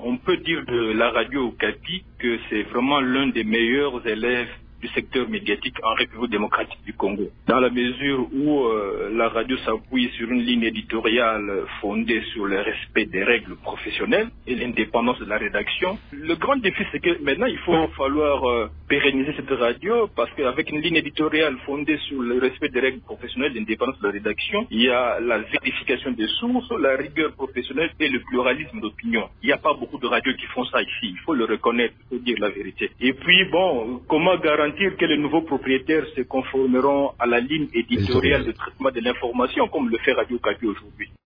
On peut dire de la radio Okapi que c'est vraiment l'un des meilleurs élèves du secteur médiatique en République démocratique du Congo, dans la mesure où la radio s'appuie sur une ligne éditoriale fondée sur le respect des règles professionnelles et l'indépendance de la rédaction. Le grand défi, c'est que maintenant, il va falloir pérenniser cette radio, parce qu'avec une ligne éditoriale fondée sur le respect des règles professionnelles, l'indépendance de la rédaction, il y a la vérification des sources, la rigueur professionnelle et le pluralisme d'opinion. Il n'y a pas beaucoup de radios qui font ça ici, il faut le reconnaître, il faut dire la vérité. Et puis, bon, comment garantir que les nouveaux propriétaires se conformeront à la ligne éditoriale de traitement de l'information, comme le fait Radio Okapi aujourd'hui?